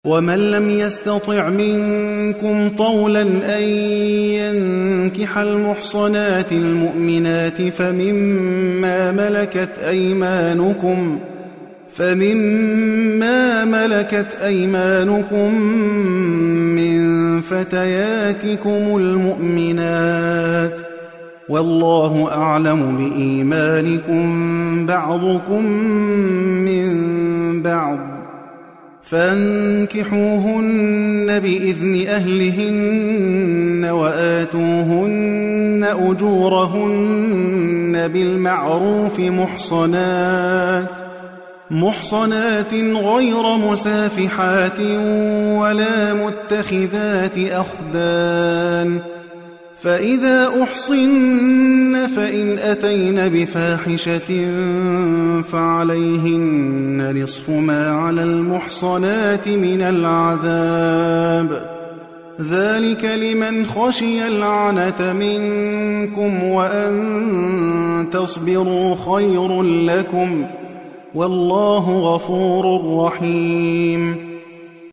ومن لم يستطع منكم طولا أن ينكح المحصنات المؤمنات فمما ملكت أيمانكم من فتياتكم المؤمنات، والله أعلم بإيمانكم بعضكم من بعض، فانكحوهن بإذن أهلهن وآتوهن أجورهن بالمعروف محصنات غير مسافحات ولا متخذات أخدان، فإذا أحصن فإن أتين بفاحشة فعليهن نصف ما على المحصنات من العذاب، ذلك لمن خشي العنة منكم، وأن تصبروا خير لكم، والله غفور رحيم.